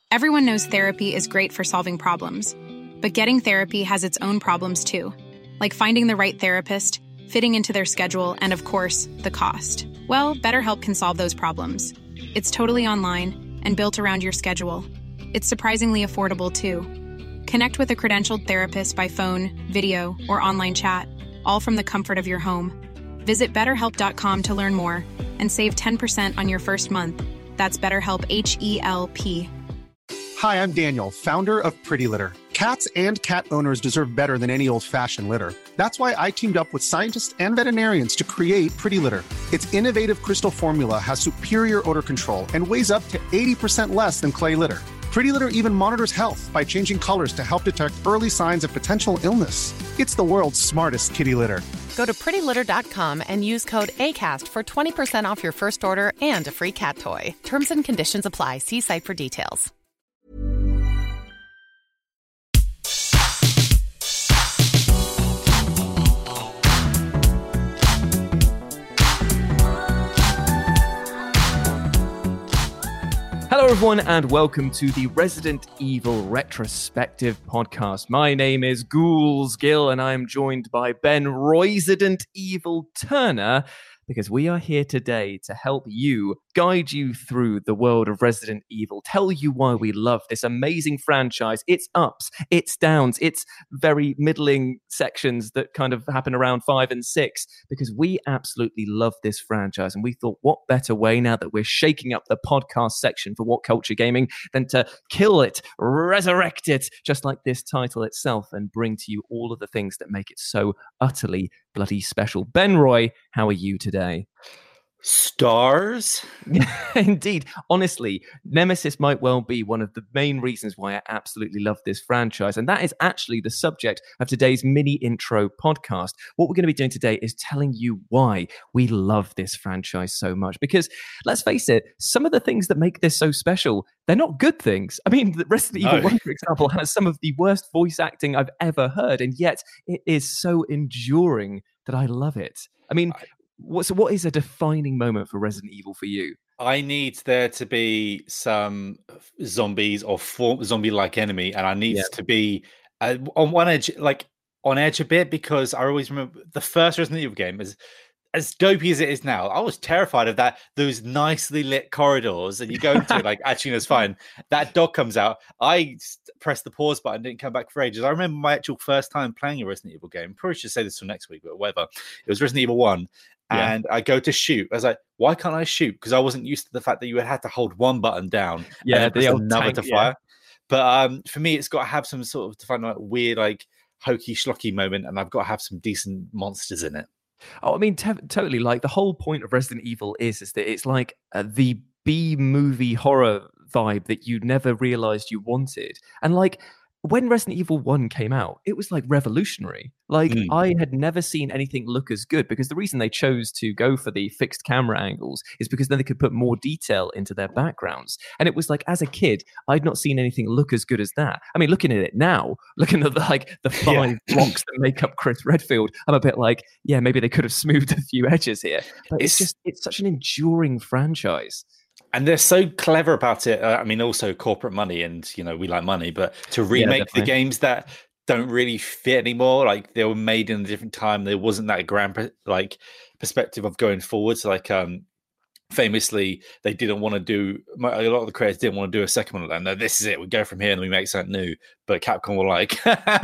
Everyone knows therapy is great for solving problems, but getting therapy has its own problems too, like finding the right therapist, fitting into their schedule, and of course, the cost. Well, BetterHelp can solve those problems. It's totally online and built around your schedule. It's surprisingly affordable too. Connect with a credentialed therapist by phone, video, or online chat, all from the comfort of your home. Visit BetterHelp.com to learn more and save 10% on your first month. That's BetterHelp, H-E-L-P. Hi, I'm Daniel, founder of Pretty Litter. Cats and cat owners deserve better than any old-fashioned litter. That's why I teamed up with scientists and veterinarians to create Pretty Litter. Its innovative crystal formula has superior odor control and weighs up to 80% less than clay litter. Pretty Litter even monitors health by changing colors to help detect early signs of potential illness. It's the world's smartest kitty litter. Go to prettylitter.com and use code ACAST for 20% off your first order and a free cat toy. Terms and conditions apply. See site for details. Hello everyone and welcome to the Resident Evil Retrospective Podcast. My name is Ghouls Gill and I am joined by Ben Resident Evil Turner because we are here today to help you, guide you through the world of Resident Evil, tell you why we love this amazing franchise, its ups, its downs, its very middling sections that kind of happen around 5 and 6, because we absolutely love this franchise. And we thought, what better way now that we're shaking up the podcast section for What Culture Gaming than to kill it, resurrect it, just like this title itself, and bring to you all of the things that make it so utterly bloody special. Ben Roy, how are you today? Stars? Indeed. Honestly, Nemesis might well be one of the main reasons why I absolutely love this franchise. And that is actually the subject of today's mini intro podcast. What we're going to be doing today is telling you why we love this franchise so much. Because let's face it, some of the things that make this so special, they're not good things. I mean, the Resident Evil 1, for example, has some of the worst voice acting I've ever heard. And yet it is so enduring that I love it. I mean, what is a defining moment for Resident Evil for you? I need there to be some zombies or zombie-like enemy, and I need to be on one edge, like on edge a bit, because I always remember the first Resident Evil game as dopey as it is now. I was terrified of those nicely lit corridors, and you go into it like, actually, it's fine. That dog comes out. I pressed the pause button, didn't come back for ages. I remember my actual first time playing a Resident Evil game. Probably should say this till next week, but whatever. It was Resident Evil 1. And I go to shoot. I was like, why can't I shoot? Because I wasn't used to the fact that you had to hold one button down and press another to fire. But for me, it's got to have some sort of define like weird, like hokey schlocky moment, and I've got to have some decent monsters in it. Oh, I mean, totally. Like the whole point of Resident Evil is that it's like the B movie horror vibe that you never realized you wanted. And like, when Resident Evil 1 came out, it was like revolutionary. Like I had never seen anything look as good, because the reason they chose to go for the fixed camera angles is because then they could put more detail into their backgrounds. And it was like, as a kid, I'd not seen anything look as good as that. I mean, looking at it now, looking at the 5 blocks that make up Chris Redfield, I'm a bit like, yeah, maybe they could have smoothed a few edges here. But it's such an enduring franchise. And they're so clever about it. I mean, also corporate money, and we like money, but to remake the games that don't really fit anymore, like they were made in a different time. There wasn't that grand perspective of going forwards. Like famously, they didn't want to do. A lot of the creators didn't want to do a second one. Like, no, this is it. We go from here and we make something new. But Capcom were like,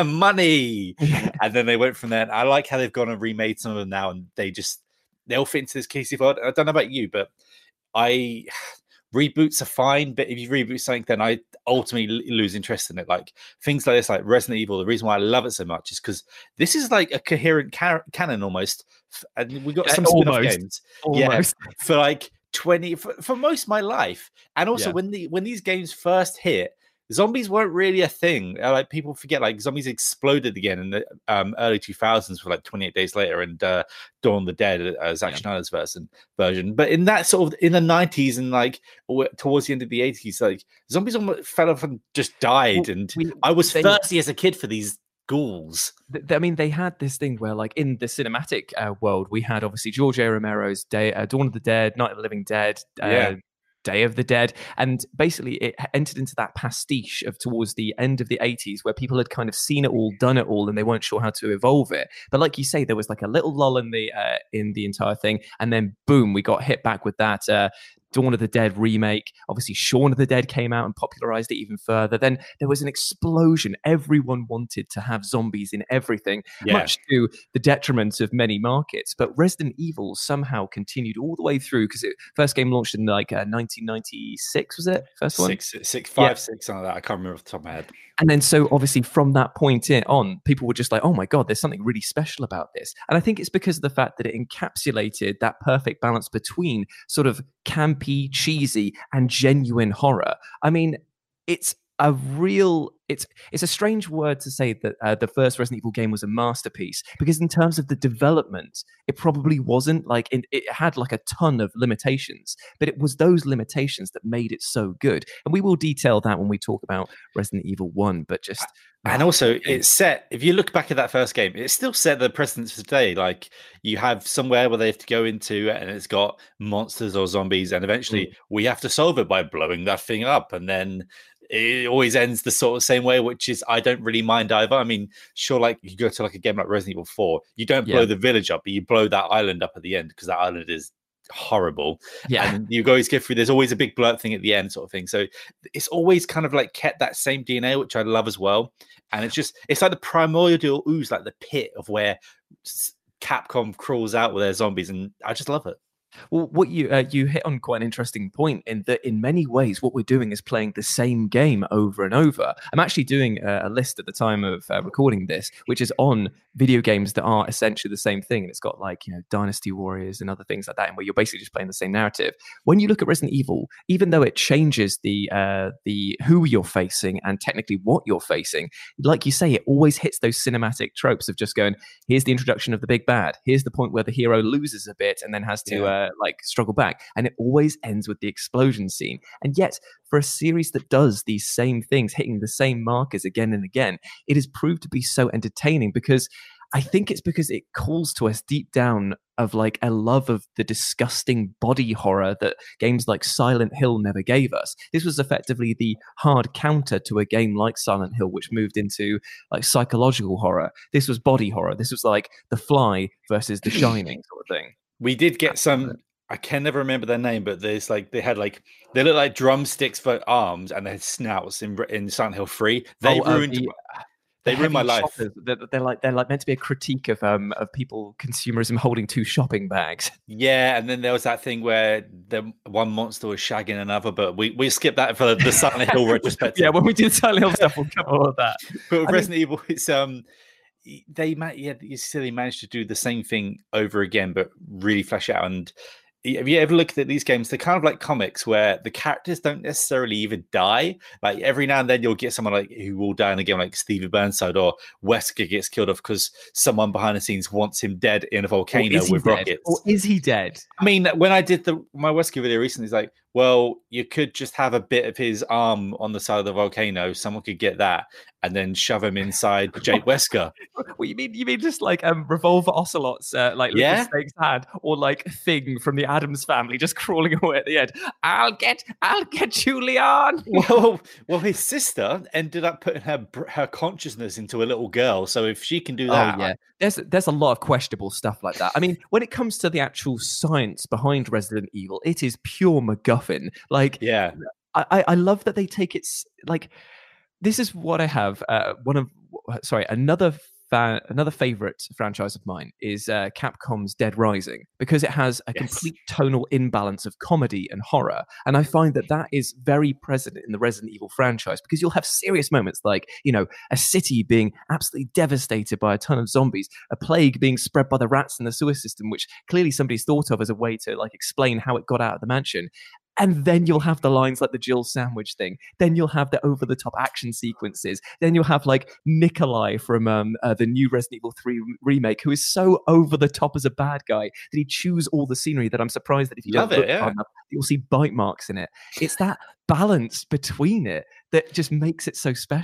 money, and then they went from there. And I like how they've gone and remade some of them now, and they'll fit into this Casey Ford. I don't know about you, but reboots are fine, but if you reboot something, then I ultimately lose interest in it. Like things like this, like Resident Evil, the reason why I love it so much is because this is like a coherent canon almost, and we got some spin-off games, for like 20 for most of my life. And also when these games first hit, zombies weren't really a thing. Like people forget, like zombies exploded again in the early 2000s for like 28 Days Later and Dawn of the Dead, Zack Snyder's version. But in that sort of in the 90s and like towards the end of the 80s, like zombies almost fell off and just died. I was thirsty as a kid for these ghouls. I mean, they had this thing where, like, in the cinematic world, we had obviously George A. Romero's Dawn of the Dead, Night of the Living Dead. Day of the Dead. And basically it entered into that pastiche of towards the end of the 80s where people had kind of seen it all, done it all, and they weren't sure how to evolve it. But like you say, there was like a little lull in the entire thing. And then boom, we got hit back with that Dawn of the Dead remake. Obviously, Shaun of the Dead came out and popularized it even further. Then there was an explosion. Everyone wanted to have zombies in everything, much to the detriment of many markets. But Resident Evil somehow continued all the way through because first game launched in like 1996, was it? First one? Six, something like that. I can't remember off the top of my head. And then so obviously from that point on, people were just like, oh my God, there's something really special about this. And I think it's because of the fact that it encapsulated that perfect balance between sort of campy, cheesy, and genuine horror. I mean, it's a strange word to say that the first Resident Evil game was a masterpiece, because in terms of the development, it probably wasn't. Like it had like a ton of limitations, but it was those limitations that made it so good. And we will detail that when we talk about Resident Evil 1, but just... And also, it's set, if you look back at that first game, it still set the precedence for today. Like, you have somewhere where they have to go into, and it's got monsters or zombies, and eventually we have to solve it by blowing that thing up. And then it always ends the sort of same way, which is, I don't really mind either. I mean, sure, like, you go to like a game like Resident Evil 4, you don't blow the village up, but you blow that island up at the end, because that island is horrible. And you always get through, there's always a big blurt thing at the end, sort of thing. So it's always kind of like kept that same DNA, which I love as well. And it's like the primordial ooze, like the pit of where Capcom crawls out with their zombies, and I just love it. Well, what you hit on quite an interesting point, in that in many ways what we're doing is playing the same game over and over. I'm actually doing a list at the time of recording this, which is on video games that are essentially the same thing, and it's got like, you know, Dynasty Warriors and other things like that, and where you're basically just playing the same narrative. When you look at Resident Evil, even though it changes the who you're facing and technically what you're facing, like you say, it always hits those cinematic tropes of just going, here's the introduction of the big bad, here's the point where the hero loses a bit and then has to like struggle back, and it always ends with the explosion scene. And yet, for a series that does these same things, hitting the same markers again and again, it has proved to be so entertaining, because I think it's because it calls to us deep down of like a love of the disgusting body horror that games like Silent Hill never gave us. This was effectively the hard counter to a game like Silent Hill, which moved into like psychological horror. This was body horror. This was like The Fly versus The Shining sort of thing. We did get some, I can never remember their name, but there's like, they look like drumsticks for arms, and they had snouts in Silent Hill 3. They ruined my life. They're like meant to be a critique of people, consumerism, holding two shopping bags. Yeah, and then there was that thing where the one monster was shagging another, but we skipped that for the Silent Hill retrospective. Yeah, when we do the Silent Hill stuff, we'll cover all of that. But with Resident Evil, it's you see they managed to do the same thing over again, but really flesh out. And have you ever looked at these games? They're kind of like comics where the characters don't necessarily even die. Like every now and then you'll get someone like who will die in a game, like Stevie Burnside, or Wesker gets killed off because someone behind the scenes wants him dead in a volcano with rockets. Or is he dead? I mean, when I did my Wesker video recently, it's like, well, you could just have a bit of his arm on the side of the volcano. Someone could get that and then shove him inside Jake Wesker. What you mean just like Revolver Ocelots, like Little Snake's hand, or like Thing from the Addams Family just crawling away at the end. I'll get Julian. Well, his sister ended up putting her consciousness into a little girl. So if she can do that, there's a lot of questionable stuff like that. I mean, when it comes to the actual science behind Resident Evil, it is pure MacGuffin. Like, I love that they take it like. This is what I have. Another favorite franchise of mine is Capcom's Dead Rising, because it has a complete tonal imbalance of comedy and horror. And I find that is very present in the Resident Evil franchise, because you'll have serious moments like, you know, a city being absolutely devastated by a ton of zombies, a plague being spread by the rats in the sewer system, which clearly somebody's thought of as a way to like explain how it got out of the mansion. And then you'll have the lines like the Jill sandwich thing. Then you'll have the over-the-top action sequences. Then you'll have like Nikolai from the new Resident Evil 3 remake, who is so over-the-top as a bad guy that he chews all the scenery that I'm surprised that if you don't look hard enough, you'll see bite marks in it. It's that balance between it that just makes it so special.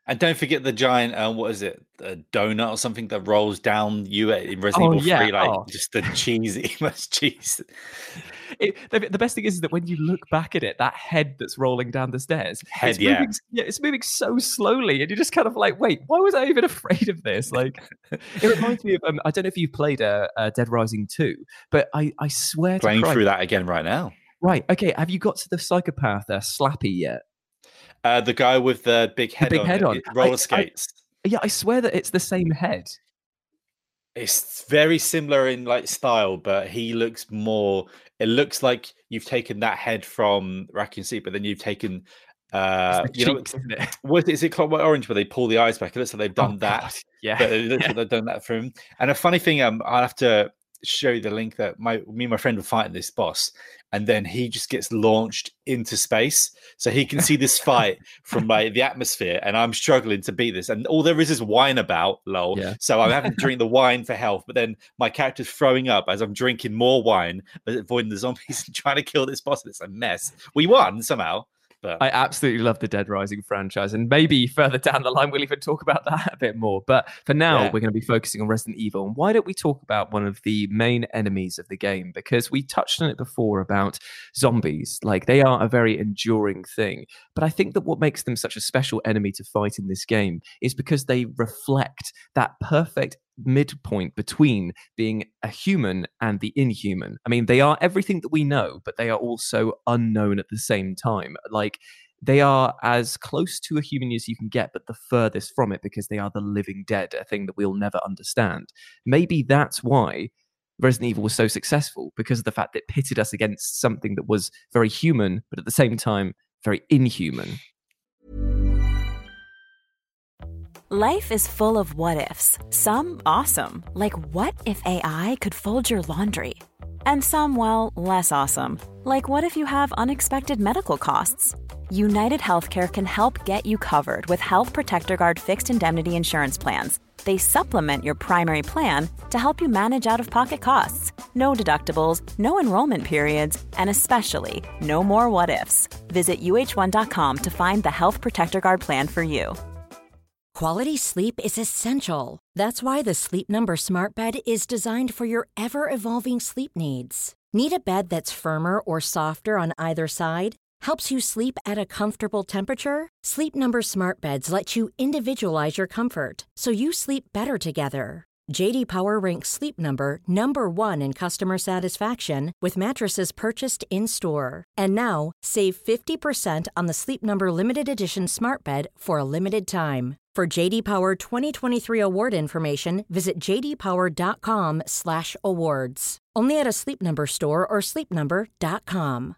And don't forget the giant, what is it, a donut or something that rolls down you in Resident Evil 3, like just the cheesy, much cheese. The best thing is that when you look back at it, that head that's rolling down the stairs, it's moving so slowly, and you're just kind of like, wait, why was I even afraid of this? Like, it reminds me of I don't know if you've played Dead Rising 2, but I swear playing through that again right now. Right, okay. Have you got to the psychopath Slappy yet? The guy with the big head on. Roller skates. I swear that it's the same head. It's very similar in like style, but he looks more. It looks like you've taken that head from Raccoon City, but then you've taken, cheeks, isn't it? Is it Clockwork Orange where they pull the eyes back? It looks like they've done that. God. Yeah, but it looks like they've done that for him. And a funny thing, I'll have to show you the link that me and my friend were fighting this boss, and then he just gets launched into space, so he can see this fight from like the atmosphere, and I'm struggling to beat this, and all there is wine about, lol. Yeah. So I'm having to drink the wine for health, but then my character's throwing up as I'm drinking more wine, avoiding the zombies and trying to kill this boss. It's a mess. We won somehow. But I absolutely love the Dead Rising franchise, and maybe further down the line we'll even talk about that a bit more. But for now, we're going to be focusing on Resident Evil. And why don't we talk about one of the main enemies of the game? Because we touched on it before about zombies. Like, they are a very enduring thing. But I think that what makes them such a special enemy to fight in this game is because they reflect that perfect midpoint between being a human and the inhuman. I mean, they are everything that we know, but they are also unknown at the same time. Like, they are as close to a human as you can get, but the furthest from it, because they are the living dead, a thing that we'll never understand. Maybe that's why Resident Evil was so successful, because of the fact that it pitted us against something that was very human, but at the same time, very inhuman. Life is full of what-ifs. Some awesome, like what if AI could fold your laundry? And some, well, less awesome, like what if you have unexpected medical costs? United Healthcare can help get you covered with Health Protector Guard fixed indemnity insurance plans. They supplement your primary plan to help you manage out-of-pocket costs. No deductibles, no enrollment periods, and especially no more what-ifs. Visit uh1.com to find the Health Protector Guard plan for you. Quality sleep is essential. That's why the Sleep Number Smart Bed is designed for your ever-evolving sleep needs. Need a bed that's firmer or softer on either side? Helps you sleep at a comfortable temperature? Sleep Number Smart Beds let you individualize your comfort, so you sleep better together. J.D. Power ranks Sleep Number number 1 in customer satisfaction with mattresses purchased in-store. And now, save 50% on the Sleep Number Limited Edition Smart Bed for a limited time. For J.D. Power 2023 award information, visit jdpower.com/awards. Only at a Sleep Number store or sleepnumber.com.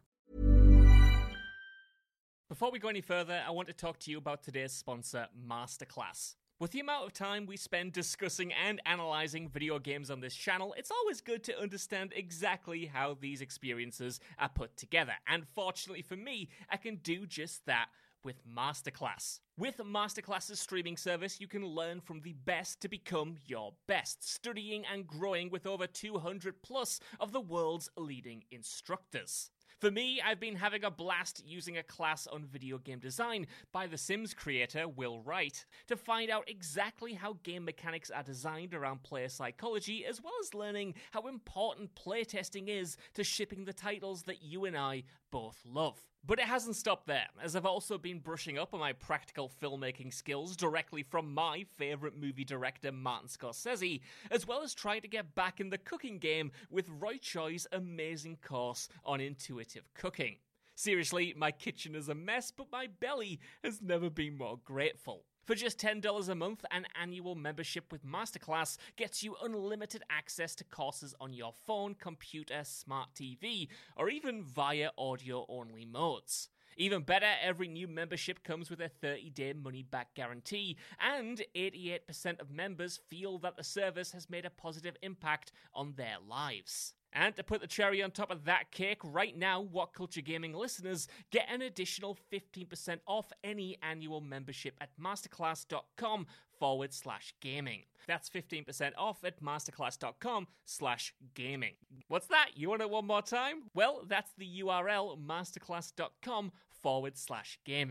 Before we go any further, I want to talk to you about today's sponsor, Masterclass. With the amount of time we spend discussing and analysing video games on this channel, it's always good to understand exactly how these experiences are put together. And fortunately for me, I can do just that with Masterclass. With Masterclass's streaming service, you can learn from the best to become your best, studying and growing with over 200 plus of the world's leading instructors. For me, I've been having a blast using a class on video game design by The Sims creator Will Wright to find out exactly how game mechanics are designed around player psychology, as well as learning how important playtesting is to shipping the titles that you and I both love. But it hasn't stopped there, as I've also been brushing up on my practical filmmaking skills directly from my favourite movie director Martin Scorsese, as well as trying to get back in the cooking game with Roy Choi's amazing course on intuitive cooking. Seriously, my kitchen is a mess, but my belly has never been more grateful. For just $10 a month, an annual membership with Masterclass gets you unlimited access to courses on your phone, computer, smart TV, or even via audio-only modes. Even better, every new membership comes with a 30-day money-back guarantee, and 88% of members feel that the service has made a positive impact on their lives. And to put the cherry on top of that cake, right now, What Culture Gaming listeners get an additional 15% off any annual membership at masterclass.com/gaming. That's 15% off at masterclass.com/gaming. What's that? You want it one more time? Well, that's the URL, masterclass.com/gaming.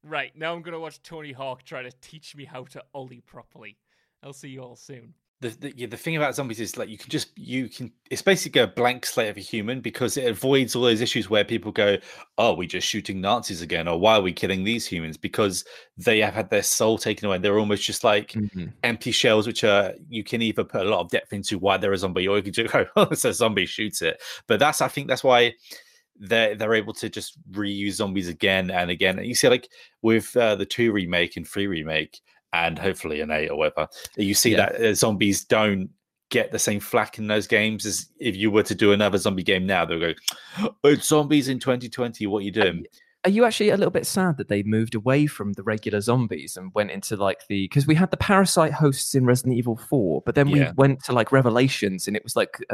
Right, now I'm going to watch Tony Hawk try to teach me how to ollie properly. I'll see you all soon. The thing about zombies is like it's basically a blank slate of a human because it avoids all those issues where people go, oh, we're just shooting Nazis again, or why are we killing these humans? Because they have had their soul taken away. They're almost just like empty shells, which you can either put a lot of depth into why they're a zombie, or you can just go, oh, it's a zombie, shoots it. But I think that's why they're able to just reuse zombies again and again. And you see, like with the 2 remake and 3 remake, and hopefully an 8 or whatever, you see that zombies don't get the same flack in those games as if you were to do another zombie game now. They'll go, oh, it's zombies in 2020. What are you doing? Are you actually a little bit sad that they moved away from the regular zombies and went into like because we had the parasite hosts in Resident Evil 4, but then we went to like Revelations and it was like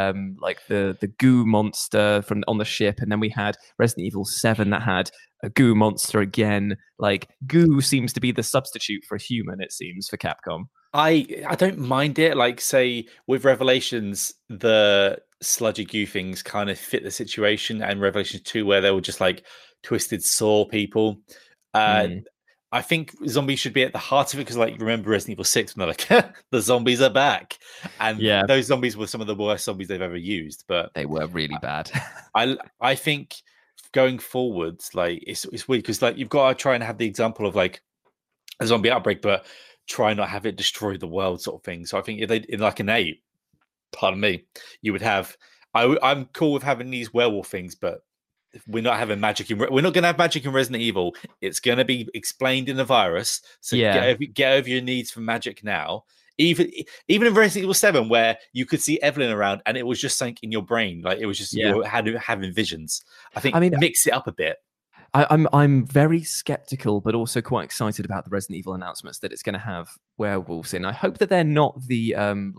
the goo monster from on the ship, and then we had Resident Evil 7 that had a goo monster again. Like goo seems to be the substitute for human, it seems, for Capcom. I don't mind it. Like, say with Revelations, the sludgy goo things kind of fit the situation, and Revelations 2 where they were just like twisted saw people. I think zombies should be at the heart of it because, like, remember Resident Evil 6 when they're like, the zombies are back, and those zombies were some of the worst zombies they've ever used. But they were really bad. I think going forwards, like it's weird because like you've got to try and have the example of like a zombie outbreak, but try not have it destroy the world, sort of thing. So I think if they in like an 8, pardon me, you would have. I'm cool with having these werewolf things, but we're not having magic. We're not going to have magic in Resident Evil. It's going to be explained in the virus. So get over your needs for magic now. Even in Resident Evil 7, where you could see Evelyn around and it was just something in your brain, like it was just you having visions. I mean, mix it up a bit. I'm very skeptical, but also quite excited about the Resident Evil announcements that it's going to have werewolves in. I hope that they're not the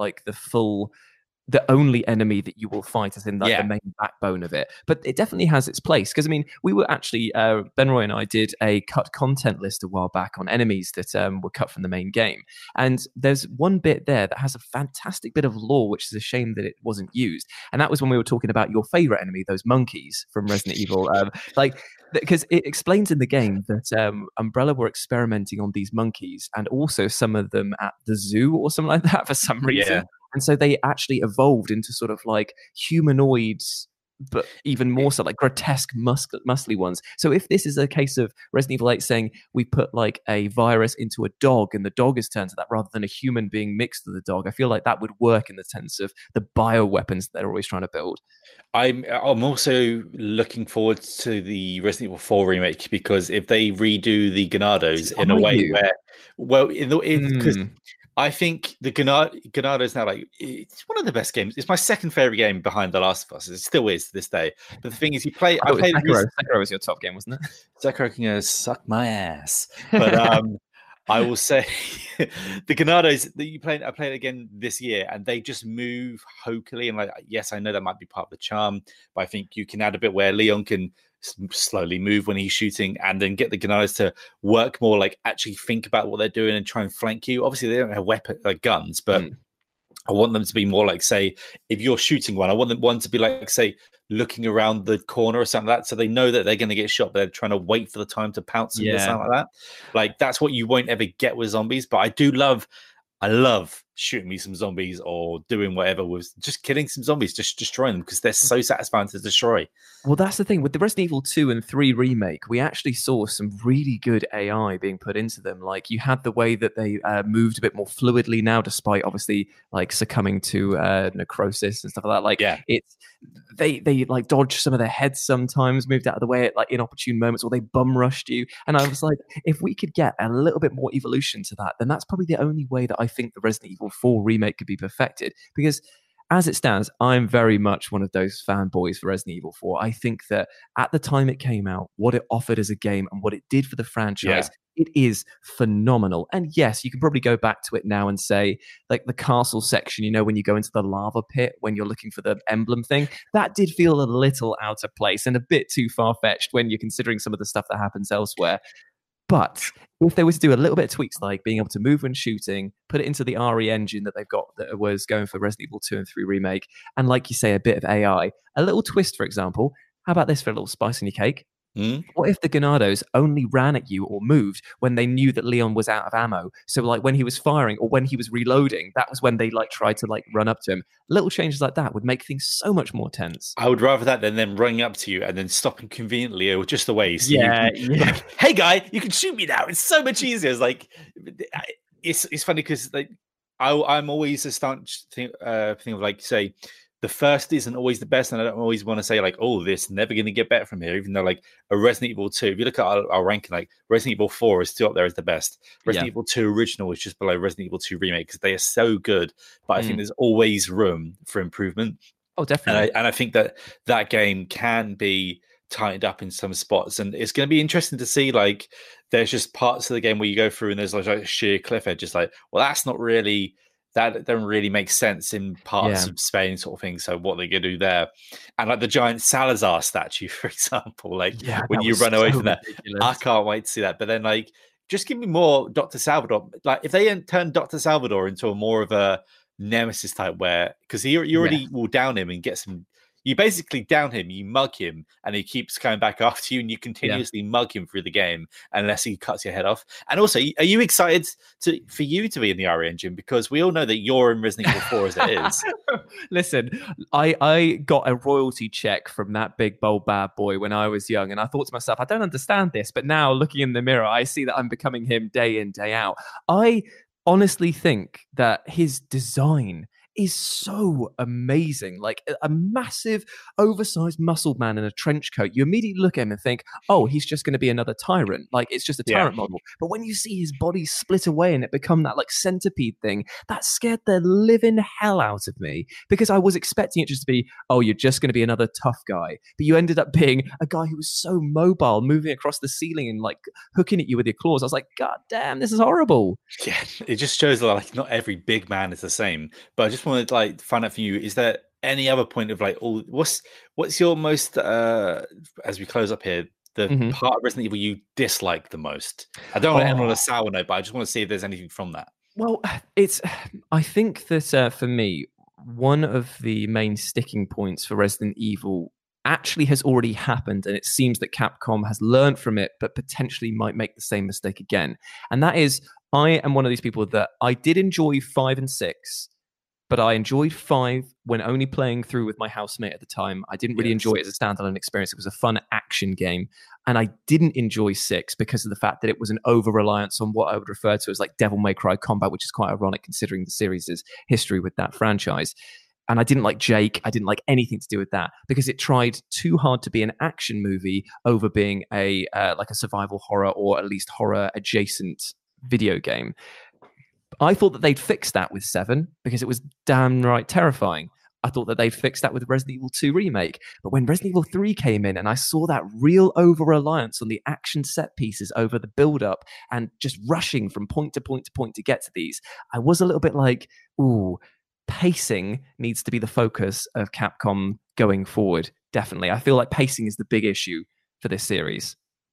the only enemy that you will fight, as in like the main backbone of it. But it definitely has its place. Because, I mean, we were actually, Ben Roy and I did a cut content list a while back on enemies that were cut from the main game. And there's one bit there that has a fantastic bit of lore, which is a shame that it wasn't used. And that was when we were talking about your favorite enemy, those monkeys from Resident Evil. Because it explains in the game that Umbrella were experimenting on these monkeys and also some of them at the zoo or something like that for some reason. Yeah. And so they actually evolved into sort of like humanoids, but even more so like grotesque, muscly ones. So if this is a case of Resident Evil 8 saying we put like a virus into a dog and the dog is turned to that rather than a human being mixed with the dog, I feel like that would work in the sense of the bioweapons they're always trying to build. I'm also looking forward to the Resident Evil 4 remake because if they redo the Ganados in a way where, because I think the Ganado is now like it's one of the best games. It's my second favorite game behind The Last of Us. It still is to this day. But the thing is, Sekiro was your top game, wasn't it? Sekiro can suck my ass. But I will say the Ganados that you played, I played again this year, and they just move hokily. And like, yes, I know that might be part of the charm, but I think you can add a bit where Leon can slowly move when he's shooting and then get the Ganados to work more, like actually think about what they're doing and try and flank you. Obviously they don't have guns, but I want them to be more like, say, if you're shooting one, I want one to be like, say, looking around the corner or something like that, so they know that they're going to get shot, but they're trying to wait for the time to pounce or something like that. Like that's what you won't ever get with zombies. But I love shooting me some zombies or doing whatever with just killing some zombies, just destroying them because they're so satisfying to destroy. Well, that's the thing. With the Resident Evil 2 and 3 remake, we actually saw some really good AI being put into them. Like you had the way that they moved a bit more fluidly now, despite obviously like succumbing to necrosis and stuff like that. Like it's they like dodged some of their heads sometimes, moved out of the way at like inopportune moments, or they bum rushed you. And I was like, if we could get a little bit more evolution to that, then that's probably the only way that I think the Resident Evil 4 remake could be perfected. Because as it stands, I'm very much one of those fanboys for Resident Evil 4. I think that at the time it came out, what it offered as a game and what it did for the franchise, it is phenomenal. And yes, you can probably go back to it now and say, like the castle section, you know, when you go into the lava pit, when you're looking for the emblem thing, that did feel a little out of place and a bit too far-fetched when you're considering some of the stuff that happens elsewhere. But if they were to do a little bit of tweaks, like being able to move when shooting, put it into the RE engine that they've got that was going for Resident Evil 2 and 3 remake, and like you say, a bit of AI, a little twist, for example, how about this for a little spice in your cake? What if the Ganados only ran at you or moved when they knew that Leon was out of ammo? So like when he was firing or when he was reloading, that was when they like tried to like run up to him. Little changes like that would make things so much more tense. I would rather that than them running up to you and then stopping convenently or just away. So yeah. Like, hey guy, you can shoot me now. It's so much easier. It's like it's funny because like I'm always a staunch thing of like say the first isn't always the best, and I don't always want to say like, oh, this never going to get better from here. Even though like a Resident Evil 2, if you look at our ranking, like Resident Evil 4 is still up there as the best. Resident Evil 2 original is just below Resident Evil 2 remake because they are so good. But I think there's always room for improvement. Oh, definitely. And I think that game can be tightened up in some spots, and it's going to be interesting to see. Like, there's just parts of the game where you go through and there's like sheer cliff edge. Just like, well, that's not really. That don't really make sense in parts of Spain, sort of thing. So what they're going to do there, and like the giant Salazar statue, for example, like when you run away from that, I can't wait to see that. But then, like, just give me more Dr. Salvador. Like, if they turn Dr. Salvador into a more of a nemesis type, where because you already will down him and get some. You basically down him, you mug him, and he keeps coming back after you, and you continuously mug him through the game unless he cuts your head off. And also, are you excited for you to be in the RE engine? Because we all know that you're in Resident Evil 4 as it is. Listen, I got a royalty check from that big bold bad boy when I was young, and I thought to myself, I don't understand this, but now looking in the mirror, I see that I'm becoming him day in, day out. I honestly think that his design is so amazing. Like a massive oversized muscle man in a trench coat, you immediately look at him and think, oh, he's just going to be another tyrant, like it's just a tyrant model. But when you see his body split away and it become that like centipede thing, that scared the living hell out of me, because I was expecting it just to be, oh, you're just going to be another tough guy, but you ended up being a guy who was so mobile, moving across the ceiling and like hooking at you with your claws. I was like, god damn, this is horrible. Yeah, it just shows that like not every big man is the same. But I just wanted to like find out from you, is there any other point of like, oh, what's your most as we close up here, the part of Resident Evil you dislike the most? I don't want to end on a sour note, but I just want to see if there's anything from that. Well, I think that for me, one of the main sticking points for Resident Evil actually has already happened, and it seems that Capcom has learned from it, but potentially might make the same mistake again. And that is, I am one of these people that I did enjoy 5 and 6, but I enjoyed 5 when only playing through with my housemate at the time. I didn't really enjoy it as a standalone experience. It was a fun action game. And I didn't enjoy 6 because of the fact that it was an over-reliance on what I would refer to as like Devil May Cry combat, which is quite ironic considering the series' history with that franchise. And I didn't like Jake. I didn't like anything to do with that because it tried too hard to be an action movie over being a like a survival horror or at least horror adjacent video game. I thought that they'd fix that with 7 because it was damn right terrifying. I thought that they'd fix that with Resident Evil 2 Remake. But when Resident Evil 3 came in and I saw that real over-reliance on the action set pieces over the build-up and just rushing from point to point to point to get to these, I was a little bit like, ooh, pacing needs to be the focus of Capcom going forward. Definitely. I feel like pacing is the big issue for this series.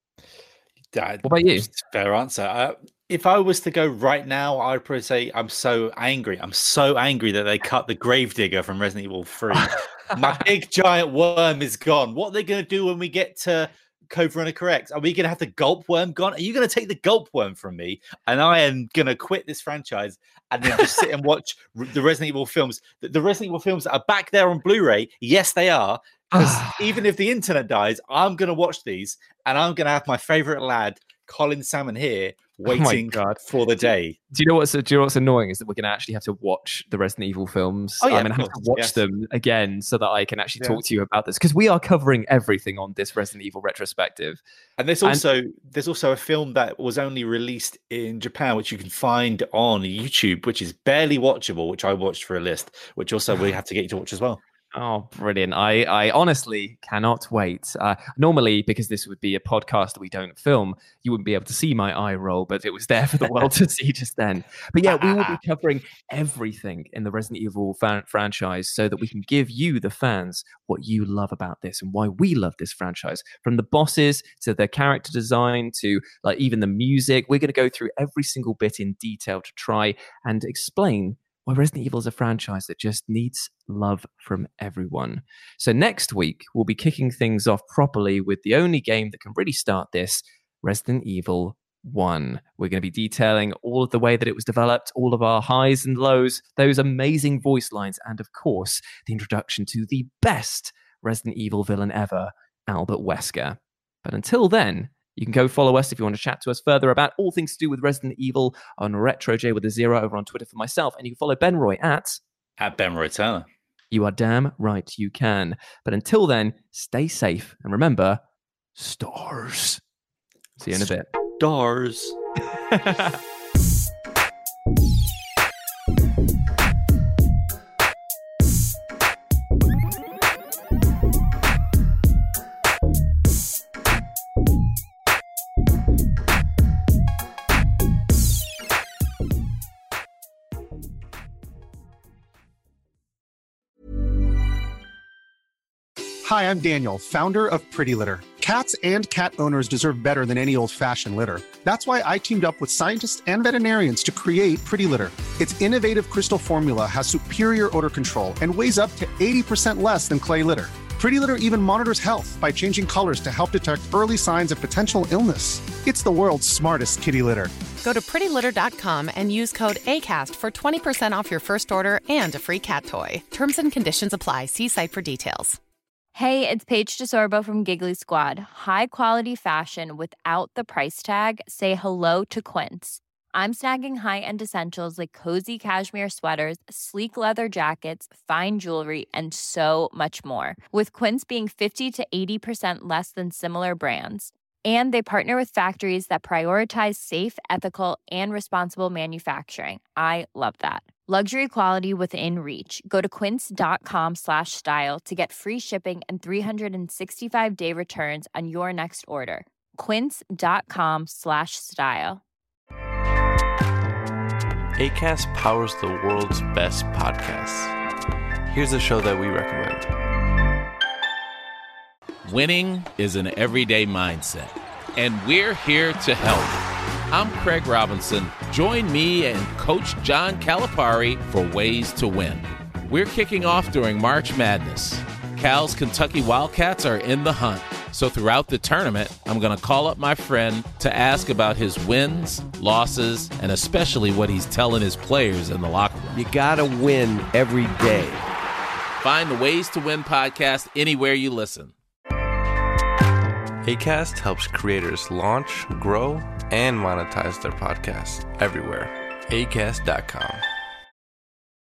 What about you? Fair answer. If I was to go right now, I'd probably say I'm so angry. I'm so angry that they cut the Gravedigger from Resident Evil 3. My big giant worm is gone. What are they going to do when we get to Code Veronica X? Are we going to have the gulp worm gone? Are you going to take the gulp worm from me? And I am going to quit this franchise and then just sit and watch the Resident Evil films. The Resident Evil films are back there on Blu-ray. Yes, they are. Because even if the internet dies, I'm going to watch these and I'm going to have my favorite lad, Colin Salmon, here waiting for the day. Do you know what's annoying is that we're going to actually have to watch the Resident Evil films. I'm going to have to watch them again so that I can actually talk to you about this, because we are covering everything on this Resident Evil retrospective. And there's also a film that was only released in Japan, which you can find on YouTube, which is barely watchable, which I watched for a list, which also we have to get you to watch as well. Oh, brilliant. I honestly cannot wait. Normally, because this would be a podcast that we don't film, you wouldn't be able to see my eye roll, but it was there for the world to see just then. But yeah, we will be covering everything in the Resident Evil franchise so that we can give you, the fans, what you love about this and why we love this franchise. From the bosses to the character design to like even the music, we're going to go through every single bit in detail to try and explain well, Resident Evil is a franchise that just needs love from everyone. So next week, we'll be kicking things off properly with the only game that can really start this, Resident Evil 1. We're going to be detailing all of the way that it was developed, all of our highs and lows, those amazing voice lines, and of course, the introduction to the best Resident Evil villain ever, Albert Wesker. But until then, you can go follow us if you want to chat to us further about all things to do with Resident Evil on RetroJ with a 0 over on Twitter for myself. And you can follow Ben Roy at Ben Roy Turner. You are damn right you can. But until then, stay safe. And remember, stars. See you in a bit. Stars. Hi, I'm Daniel, founder of Pretty Litter. Cats and cat owners deserve better than any old-fashioned litter. That's why I teamed up with scientists and veterinarians to create Pretty Litter. Its innovative crystal formula has superior odor control and weighs up to 80% less than clay litter. Pretty Litter even monitors health by changing colors to help detect early signs of potential illness. It's the world's smartest kitty litter. Go to prettylitter.com and use code ACAST for 20% off your first order and a free cat toy. Terms and conditions apply. See site for details. Hey, it's Paige DeSorbo from Giggly Squad. High quality fashion without the price tag. Say hello to Quince. I'm snagging high-end essentials like cozy cashmere sweaters, sleek leather jackets, fine jewelry, and so much more. With Quince being 50 to 80% less than similar brands. And they partner with factories that prioritize safe, ethical, and responsible manufacturing. I love that. Luxury quality within reach. Go to quince.com/style to get free shipping and 365-day returns on your next order. Quince.com/style. Acast powers the world's best podcasts. Here's a show that we recommend. Winning is an everyday mindset, and we're here to help. I'm Craig Robinson. Join me and Coach John Calipari for Ways to Win. We're kicking off during March Madness. Cal's Kentucky Wildcats are in the hunt. So throughout the tournament, I'm going to call up my friend to ask about his wins, losses, and especially what he's telling his players in the locker room. You got to win every day. Find the Ways to Win podcast anywhere you listen. Acast helps creators launch, grow, and monetize their podcasts everywhere. Acast.com.